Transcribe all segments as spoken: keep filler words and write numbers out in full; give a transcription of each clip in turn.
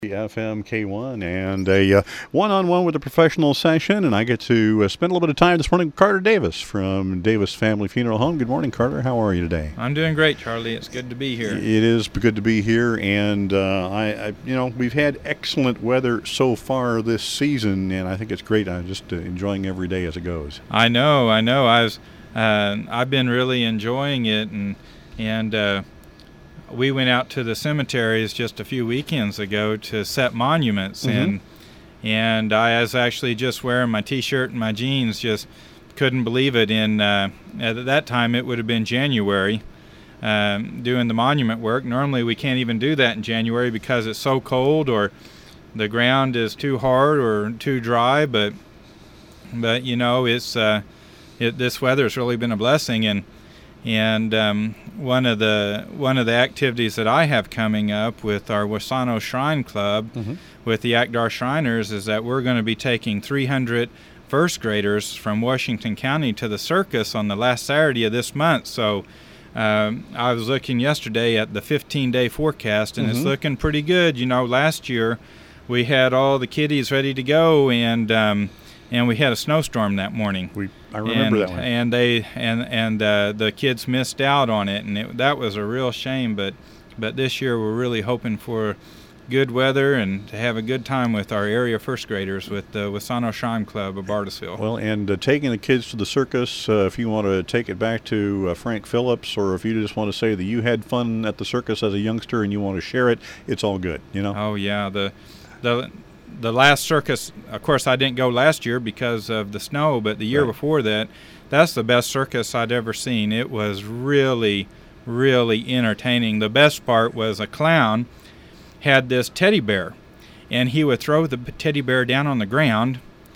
F M K one and a uh, one-on-one with a professional session, and I get to uh, spend a little bit of time this morning with Carter Davis from Davis Family Funeral Home. Good morning, Carter. How are you today? I'm doing great, Charlie. It's good to be here. It is good to be here, and uh, I, I, you know, we've had excellent weather so far this season, and I think it's great. I'm just uh, enjoying every day as it goes. I know, I know. I was, uh, I've been really enjoying it, and and. Uh, We went out to the cemeteries just a few weekends ago to set monuments, Mm-hmm. and and I was actually just wearing my T-shirt and my jeans. Just couldn't believe it. In uh, at that time, it would have been January, um, doing the monument work. Normally, we can't even do that in January because it's so cold, or the ground is too hard or too dry. But but you know, it's uh, it, this weather has really been a blessing. and. And um, one of the one of the activities that I have coming up with our Wasano Shrine Club, Mm-hmm. with the Akdar Shriners, is that we're going to be taking three hundred first graders from Washington County to the circus on the last Saturday of this month. So um, I was looking yesterday at the fifteen-day forecast, and Mm-hmm. it's looking pretty good. You know, last year we had all the kiddies ready to go, and um, and we had a snowstorm that morning. We I remember and, that one. And they and and uh, the kids missed out on it, and it, that was a real shame. But but this year we're really hoping for good weather and to have a good time with our area first graders with the Wasano Shrine Club of Bartlesville. Well, and uh, taking the kids to the circus, uh, if you want to take it back to uh, Frank Phillips, or if you just want to say that you had fun at the circus as a youngster and you want to share it, it's all good, you know? Oh yeah, the the the last circus, of course I didn't go last year because of the snow, but the year Right. before that, that's the best circus I'd ever seen. It was really, really entertaining. The best part was a clown had this teddy bear, and he would throw the teddy bear down on the ground,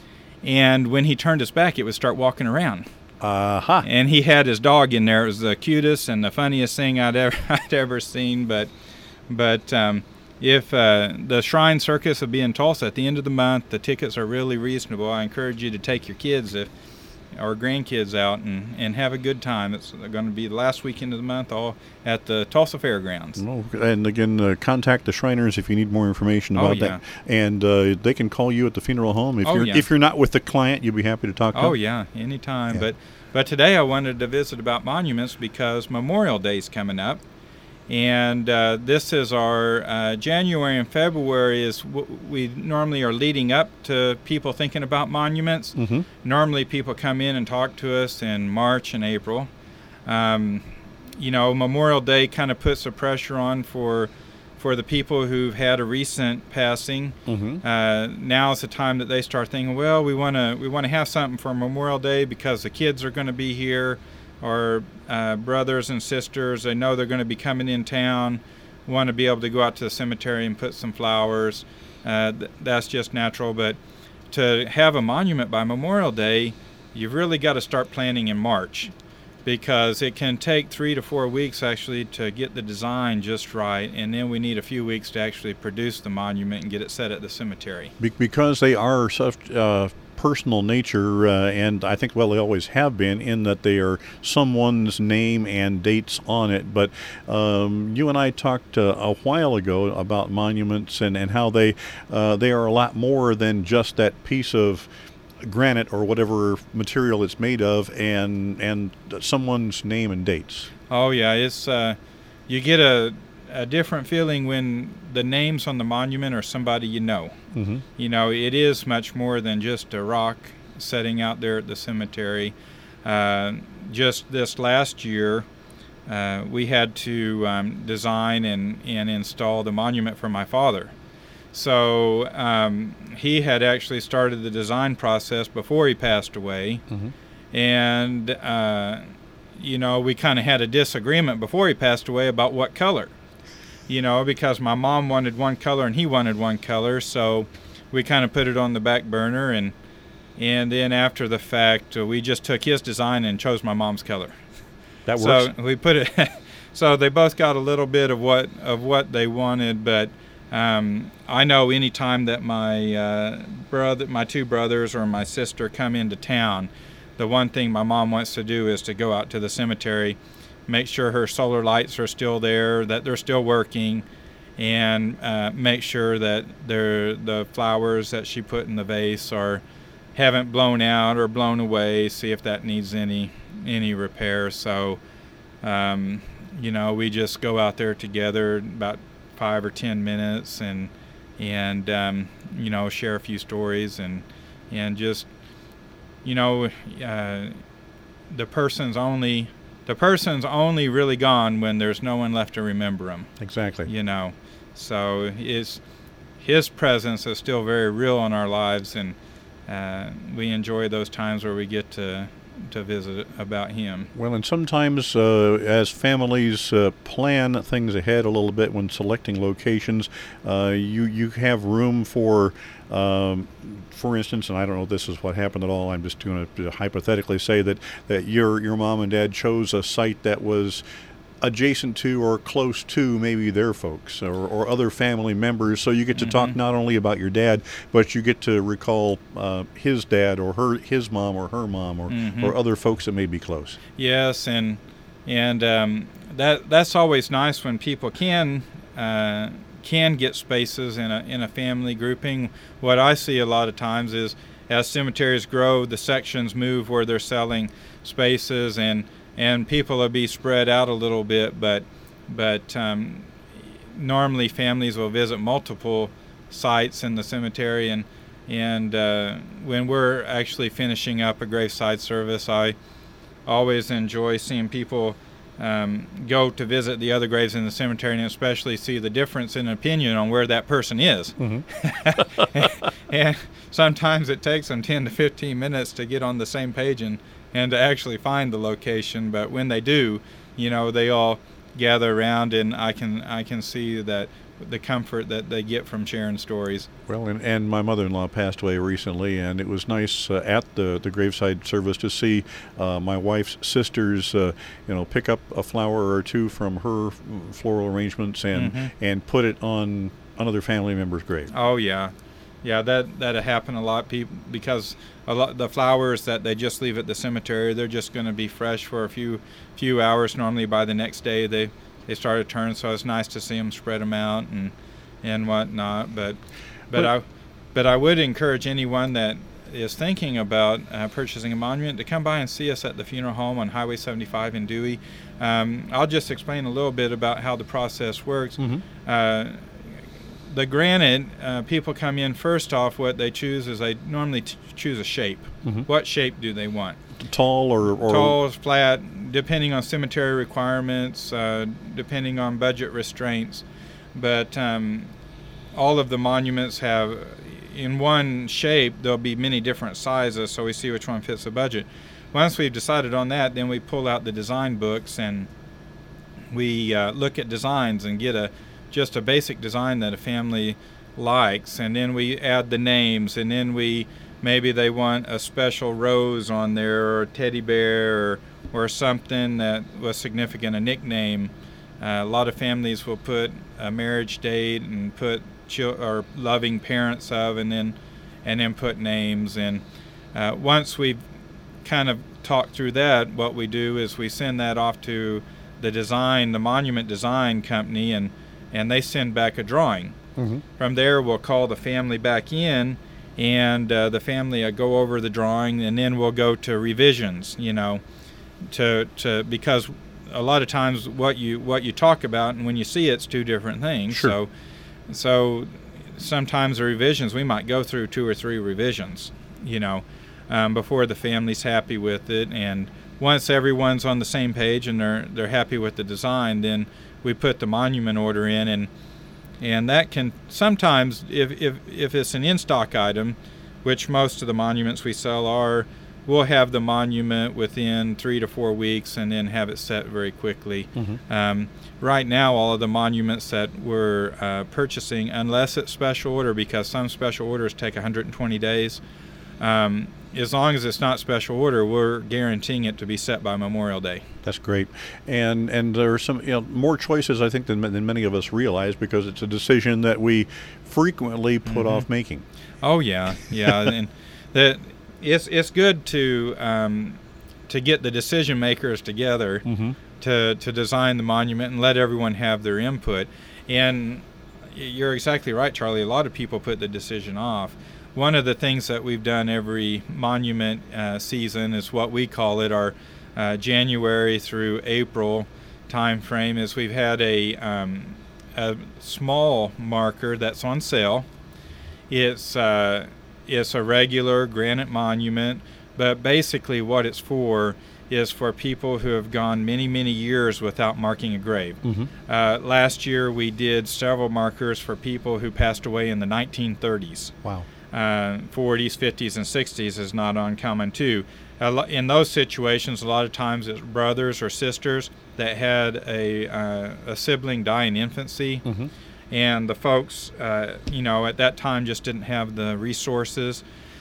and when he turned his back, it would start walking around. Uh-huh. And he had his dog in there. It was the cutest and the funniest thing I'd ever I'd ever seen. But but um, if uh, the Shrine Circus will be in Tulsa at the end of the month, the tickets are really reasonable. I encourage you to take your kids if or grandkids out and, and have a good time. It's going to be the last weekend of the month, all at the Tulsa Fairgrounds. Well, and again, uh, contact the Shriners if you need more information Oh, about yeah. that. And uh, they can call you at the funeral home. If Oh, you're yeah. if you're not with the client, you'll be happy to talk to Oh them. yeah, anytime. Yeah. But but today I wanted to visit about monuments because Memorial Day's coming up, and uh, this is our uh, January and February is w- we normally are leading up to people thinking about monuments. Mm-hmm. Normally people come in and talk to us in March and April. Um, you know, Memorial Day kind of puts the pressure on for for the people who've had a recent passing. Mm-hmm. Uh, now is the time that they start thinking, well, we want to we want to have something for Memorial Day because the kids are going to be here, or uh, brothers and sisters, they know they're going to be coming in town, want to be able to go out to the cemetery and put some flowers. Uh, th- that's just natural. But to have a monument by Memorial Day, you've really got to start planning in March, because it can take three to four weeks actually to get the design just right, and then we need a few weeks to actually produce the monument and get it set at the cemetery. Be- because they are such uh, personal nature, uh, and I think, well, they always have been, in that they are someone's name and dates on it. But um, you and I talked uh, a while ago about monuments and, and how they uh, they are a lot more than just that piece of granite or whatever material it's made of, and and someone's name and dates. Oh yeah, it's uh, you get a, a different feeling when the names on the monument are somebody you know. Mm-hmm. You know, it is much more than just a rock sitting out there at the cemetery. Uh, just this last year, uh, we had to um, design and, and install the monument for my father. So um, he had actually started the design process before he passed away. Mm-hmm. And, uh, you know, we kind of had a disagreement before he passed away about what color. You know, because my mom wanted one color and he wanted one color, so we kind of put it on the back burner, and and then after the fact, uh, we just took his design and chose my mom's color. That works. So we put it. So they both got a little bit of what of what they wanted, but um, I know any time that my uh, brother, my two brothers, or my sister come into town, the one thing my mom wants to do is to go out to the cemetery, make sure her solar lights are still there, that they're still working, and uh, make sure that they're, the flowers that she put in the vase are haven't blown out or blown away. See if that needs any any repair. So, um, you know, we just go out there together about five or ten minutes and and um, you know, share a few stories and and just, you know, uh, the person's only the person's only really gone when there's no one left to remember them. Exactly. You know, so his his presence is still very real in our lives, and uh, we enjoy those times where we get to to visit about him. Well, and sometimes uh, as families uh, plan things ahead a little bit when selecting locations, uh, you you have room for, um, for instance, and I don't know if this is what happened at all. I'm just going to hypothetically say that that your your mom and dad chose a site that was adjacent to or close to maybe their folks or, or other family members, so you get to mm-hmm. talk not only about your dad, but you get to recall uh, his dad or her his mom or her mom or, mm-hmm. or other folks that may be close. Yes, and and um, that that's always nice when people can uh, can get spaces in a in a family grouping. What I see a lot of times is as cemeteries grow, the sections move where they're selling spaces, and and people will be spread out a little bit, but but um, normally families will visit multiple sites in the cemetery, and and uh, when we're actually finishing up a graveside service, I always enjoy seeing people um, go to visit the other graves in the cemetery, and especially see the difference in opinion on where that person is. Mm-hmm. And sometimes it takes them ten to fifteen minutes to get on the same page and and to actually find the location, but when they do, you know, they all gather around, and I can I can see that the comfort that they get from sharing stories. Well, and, and my mother-in-law passed away recently, and it was nice uh, at the, the graveside service to see uh, my wife's sisters, uh, you know, pick up a flower or two from her floral arrangements and mm-hmm. and put it on another family member's grave. Oh yeah, yeah, that that happen a lot, people, because a lot the flowers that they just leave at the cemetery, they're just going to be fresh for a few few hours. Normally by the next day they they start to turn, so it's nice to see them spread them out and and whatnot. But but, but I but I would encourage anyone that is thinking about uh, purchasing a monument to come by and see us at the funeral home on Highway seventy-five in Dewey. Um, I'll just explain a little bit about how the process works. Mm-hmm. Uh, The granite, uh, people come in, first off, what they choose is they normally t- choose a shape. Mm-hmm. What shape do they want? Tall or, or... Tall, flat, depending on cemetery requirements, uh, depending on budget restraints. But um, all of the monuments have, in one shape, there'll be many different sizes, so we see which one fits the budget. Once we've decided on that, then we pull out the design books and we uh, look at designs and get a just a basic design that a family likes, and then we add the names, and then we maybe they want a special rose on there or a teddy bear or, or something that was significant, a nickname. Uh, a lot of families will put a marriage date and put chil- or loving parents of, and then and then put names. And uh, once we've kind of talked through that, what we do is we send that off to the design, the monument design company, and and they send back a drawing. Mm-hmm. From there, we'll call the family back in, and uh, the family uh, go over the drawing, and then we'll go to revisions, you know, to to because a lot of times what you what you talk about and when you see it's two different things. Sure. So, so sometimes the revisions, we might go through two or three revisions, you know, um, before the family's happy with it. And once everyone's on the same page and they're they're happy with the design, then we put the monument order in, and and that can sometimes, if if if it's an in-stock item, which most of the monuments we sell are, we'll have the monument within three to four weeks and then have it set very quickly. Mm-hmm. Um, right now, all of the monuments that we're uh, purchasing, unless it's special order, because some special orders take one hundred twenty days, um, as long as it's not special order, we're guaranteeing it to be set by Memorial Day. That's great, and and there are some you know more choices I think than than many of us realize, because it's a decision that we frequently put mm-hmm. off making. Oh yeah, yeah, and that it's it's good to um, to get the decision makers together mm-hmm. to to design the monument and let everyone have their input. And you're exactly right, Charlie. A lot of people put the decision off. One of the things that we've done every monument uh, season is what we call it our uh, January through April time frame. Is we've had a um, a small marker that's on sale. It's uh, it's a regular granite monument, but basically what it's for is for people who have gone many, many years without marking a grave. Mm-hmm. Uh, last year we did several markers for people who passed away in the nineteen thirties. Wow. Uh, forties, fifties, and sixties is not uncommon too. A lo- in those situations, a lot of times it's brothers or sisters that had a, uh, a sibling die in infancy. Mm-hmm. And the folks, uh, you know, at that time just didn't have the resources.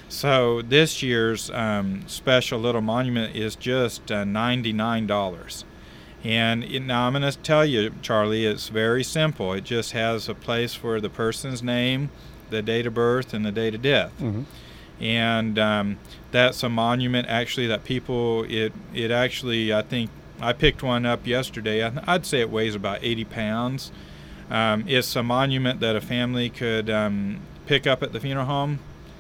So this year's um, special little monument is just uh, ninety-nine dollars. And it, now I'm going to tell you, Charlie, it's very simple. It just has a place for the person's name, the date of birth, and the date of death. Mm-hmm. And um, that's a monument actually that people, it, it actually, I think, I picked one up yesterday. I, I'd say it weighs about eighty pounds. Um, it's a monument that a family could um, pick up at the funeral home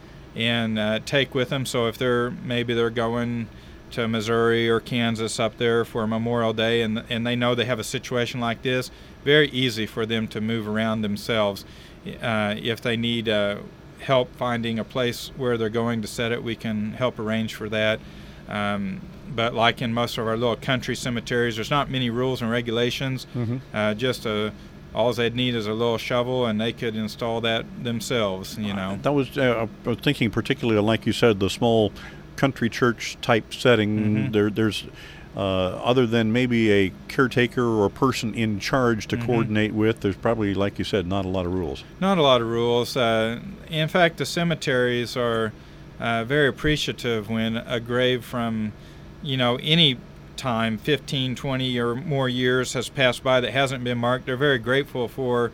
and uh, take with them. So if they're maybe they're going to Missouri or Kansas up there for Memorial Day, and and they know they have a situation like this, very easy for them to move around themselves. Uh, if they need uh, help finding a place where they're going to set it, we can help arrange for that. Um, but like in most of our little country cemeteries, there's not many rules and regulations. Mm-hmm. Uh, just a all they'd need is a little shovel, and they could install that themselves, you know. Uh, that was, uh, I was thinking particularly, like you said, the small country church type setting. Mm-hmm. There, there's, uh, other than maybe a caretaker or a person in charge to mm-hmm. coordinate with, there's probably, like you said, not a lot of rules. Not a lot of rules. Uh, in fact, the cemeteries are uh, very appreciative when a grave from, you know, any time, fifteen, twenty or more years has passed by that hasn't been marked. They're very grateful for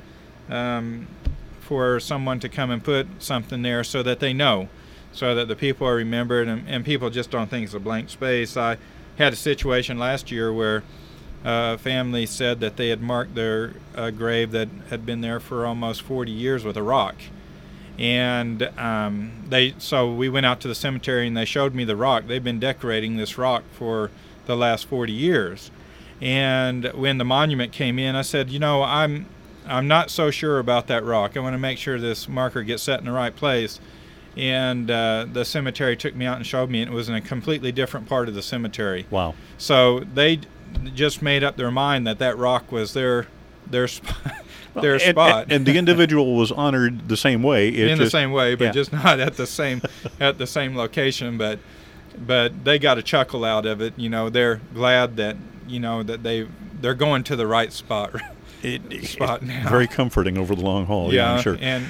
um, for someone to come and put something there so that they know, so that the people are remembered, and, and people just don't think it's a blank space. I had a situation last year where a family said that they had marked their uh, grave that had been there for almost forty years with a rock. And um, they so we went out to the cemetery and they showed me the rock. They've been decorating this rock for the last forty years. And when the monument came in, I said, you know, I'm I'm not so sure about that rock. I want to make sure this marker gets set in the right place. And uh, the cemetery took me out and showed me, and it was in a completely different part of the cemetery. Wow. So they d- just made up their mind that that rock was their their spot. Their and, spot. And, and the individual was honored the same way. It in just, the same way, but yeah. just not at the same at the same location. But but they got a chuckle out of it. You know, they're glad that you know that they they're going to the right spot. It, spot now. Very comforting over the long haul. Yeah, Yeah, I'm sure. and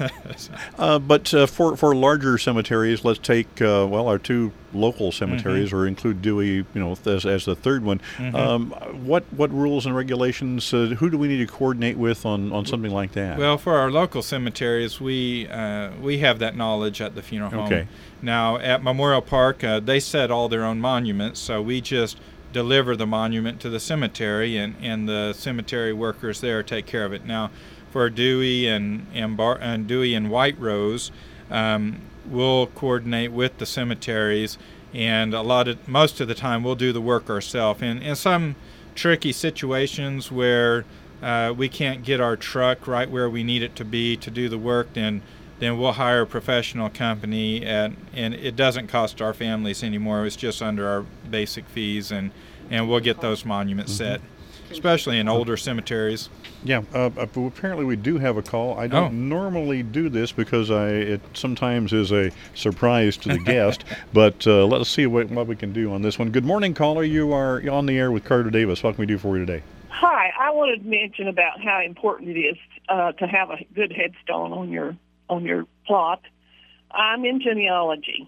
uh, but uh, for for larger cemeteries, let's take uh, well our two local cemeteries, Mm-hmm. or include Dewey, you know, as, as the third one. Mm-hmm. Um, what what rules and regulations? Uh, who do we need to coordinate with on, on something like that? Well, for our local cemeteries, we uh, we have that knowledge at the funeral home. Okay. Now at Memorial Park, uh, they set all their own monuments, so we just deliver the monument to the cemetery, and, and the cemetery workers there take care of it. Now, for Dewey and and, Bar- and Dewey and White Rose, um, we'll coordinate with the cemeteries, and a lot of most of the time we'll do the work ourselves. And in some tricky situations where uh, we can't get our truck right where we need it to be to do the work, then then we'll hire a professional company, and and it doesn't cost our families anymore. It's just under our basic fees, and and we'll get those monuments Mm-hmm. set, especially in older cemeteries. Yeah, uh, uh, apparently we do have a call. I don't Oh. normally do this because I it sometimes is a surprise to the guest, but uh, let's see what, what we can do on this one. Good morning, caller. You are on the air with Carter Davis. What can we do for you today? Hi, I wanted to mention about how important it is uh, to have a good headstone on your on your plot. I'm in genealogy,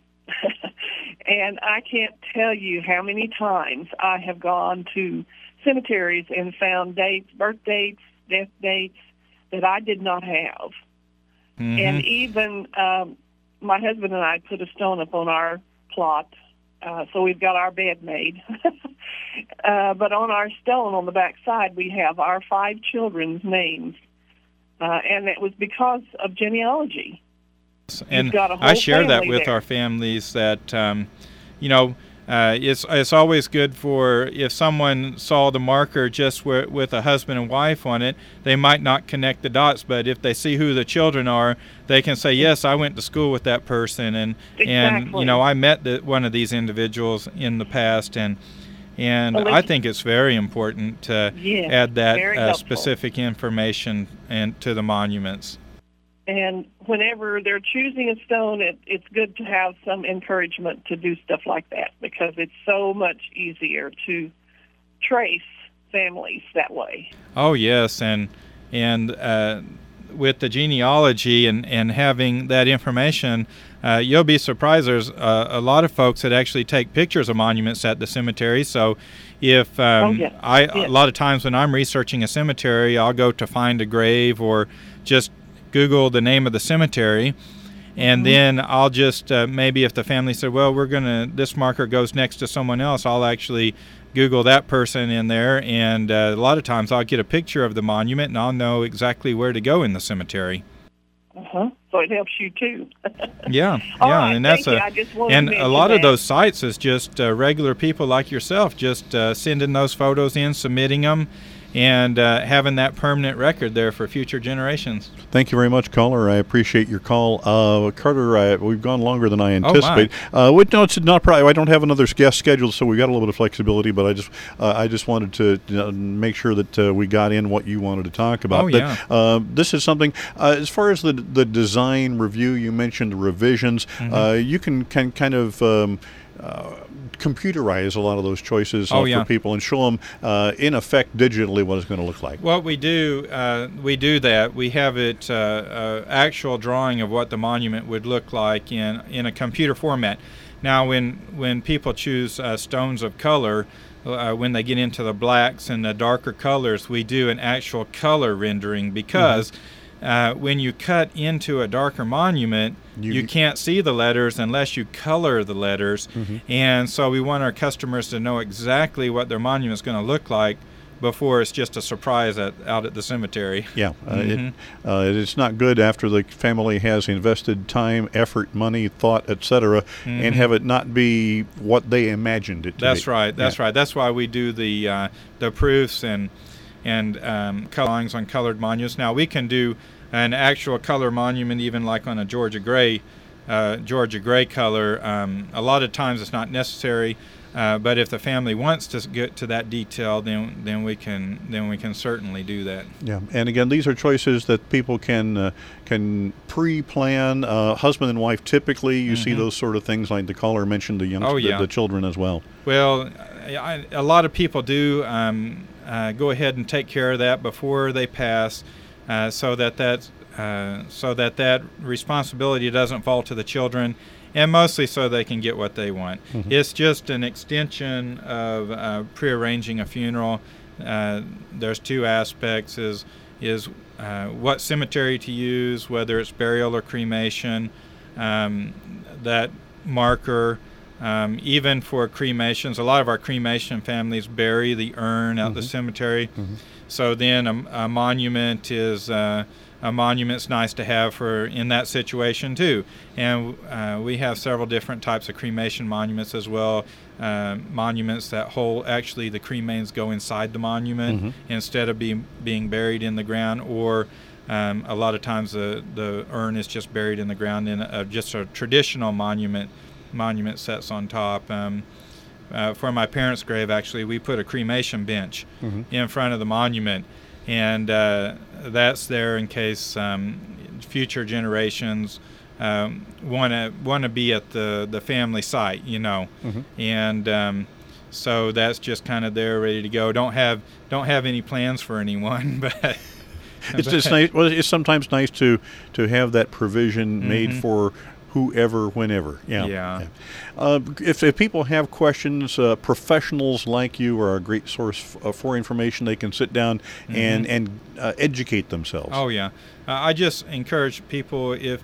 and I can't tell you how many times I have gone to cemeteries and found dates, birth dates, death dates that I did not have. Mm-hmm. And even um, my husband and I put a stone up on our plot, uh, so we've got our bed made. uh, but on our stone on the back side, we have our five children's names uh, and it was because of genealogy. And got a whole I share that family with there. our families that, um, you know, uh, it's it's always good for if someone saw the marker just wi- with a husband and wife on it, they might not connect the dots, but if they see who the children are, they can say, yes, I went to school with that person, and and Exactly. you know, I met the, one of these individuals in the past, and and Well, I it's- think it's very important to Yes, add that very uh, helpful. specific information and to the monuments. And whenever they're choosing a stone, it, it's good to have some encouragement to do stuff like that because it's so much easier to trace families that way. Oh yes, and and uh, with the genealogy and, and having that information, uh, you'll be surprised. There's uh, a lot of folks that actually take pictures of monuments at the cemetery. So, if um, Oh, yeah. I Yeah. a lot of times when I'm researching a cemetery, I'll go to find a grave or just Google the name of the cemetery. And then I'll just uh, maybe if the family said, well, we're gonna this marker goes next to someone else, I'll actually Google that person in there, and uh, a lot of times I'll get a picture of the monument, and I'll know exactly where to go in the cemetery. Uh-huh. So it helps you too. Yeah, All yeah, right, and that's thank you. a I just wanted and to a mention lot of that. those sites is just uh, regular people like yourself, just uh, sending those photos in, submitting them, and uh, having that permanent record there for future generations. Thank you very much, caller. I appreciate your call. Uh, Carter, I, we've gone longer than I Oh, my. anticipated. uh, we, no, it's not probably. I don't have another guest scheduled, so we got a little bit of flexibility. But I just, uh, I just wanted to you know, make sure that uh, we got in what you wanted to talk about. Oh, But, yeah. uh, this is something. Uh, as far as the the design review, you mentioned the revisions. Mm-hmm. Uh, you can can kind of. Um, uh, computerize a lot of those choices uh, Oh, yeah. for people and show them uh, in effect digitally what it's going to look like. What we do, uh, we do that. We have it uh, uh, actual drawing of what the monument would look like in in a computer format. Now, when when people choose uh, stones of color, uh, when they get into the blacks and the darker colors, we do an actual color rendering because. Uh, when you cut into a darker monument, You- you, can't see the letters unless you color the letters. And so we want our customers to know exactly what their monument is going to look like before it's just a surprise at, out at the cemetery. Yeah, uh, Mhm. it, uh, it's not good after the family has invested time, effort, money, thought, et cetera, and have it not be what they imagined it to That's be. right. That's Yeah. right. That's why we do the uh, the proofs and and um, colorings on colored monuments. Now we can do an actual color monument, even like on a Georgia gray, uh, Georgia gray color. Um, a lot of times it's not necessary, uh, but if the family wants to get to that detail, then then we can then we can certainly do that. Yeah, and again, these are choices that people can uh, can pre-plan. Uh, husband and wife typically, you see those sort of things like the caller mentioned the young, Oh, the, yeah. the children as well. Well, I, a lot of people do um, uh, go ahead and take care of that before they pass, uh, so that that uh, so that that responsibility doesn't fall to the children, and mostly so they can get what they want. It's just an extension of uh, prearranging a funeral. Uh, there's two aspects: is is uh, what cemetery to use, whether it's burial or cremation. Um, that marker. Um, even for cremations, a lot of our cremation families bury the urn out the cemetery. So then a, a monument is uh, a monument's nice to have for in that situation too. And uh, we have several different types of cremation monuments as well. Uh, monuments that hold actually the cremains go inside the monument instead of being being buried in the ground, or um, a lot of times the the urn is just buried in the ground in a, just a traditional monument. Monument sets on top. Um, uh, for my parents' grave, actually, we put a cremation bench in front of the monument, and uh, that's there in case um, future generations um, want to want to be at the, the family site, you know, and um, so that's just kind of there, ready to go. Don't have don't have any plans for anyone, but. It's just nice. Well, it's sometimes nice to to have that provision made for whoever, whenever. Yeah. Yeah. Uh, if, if people have questions, uh, professionals like you are a great source f- uh, for information. They can sit down and and uh, educate themselves. Oh yeah, uh, I just encourage people if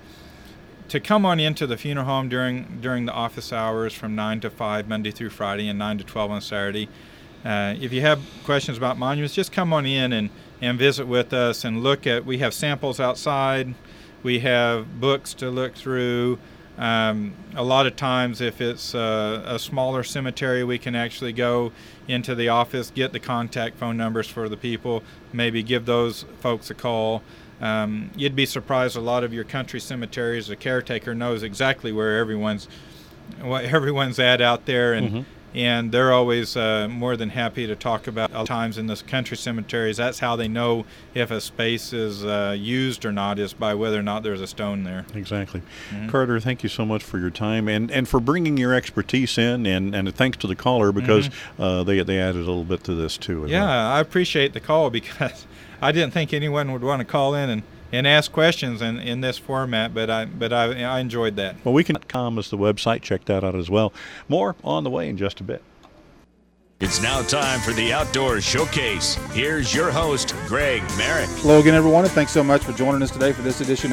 to come on into the funeral home during during the office hours from nine to five Monday through Friday and nine to twelve on Saturday. Uh, if you have questions about monuments, just come on in and and visit with us and look at, we have samples outside, we have books to look through. Um, a lot of times if it's uh, a smaller cemetery, we can actually go into the office, get the contact phone numbers for the people, maybe give those folks a call. Um, you'd be surprised, a lot of your country cemeteries, the caretaker knows exactly where everyone's what everyone's at out there, and mm-hmm. and they're always uh, more than happy to talk about times in the country cemeteries. That's how they know if a space is uh, used or not, is by whether or not there's a stone there. Exactly. Mm-hmm. Carter, thank you so much for your time and, and for bringing your expertise in, and, and thanks to the caller, because mm-hmm. uh, they, they added a little bit to this too. Yeah, well. I appreciate the call, because I didn't think anyone would want to call in and and ask questions in, in this format, but I but I, I enjoyed that. Well, we can com is the website. Check that out as well. More on the way in just a bit. It's now time for the Outdoors Showcase. Here's your host, Greg Merrick. Hello again, everyone, and thanks so much for joining us today for this edition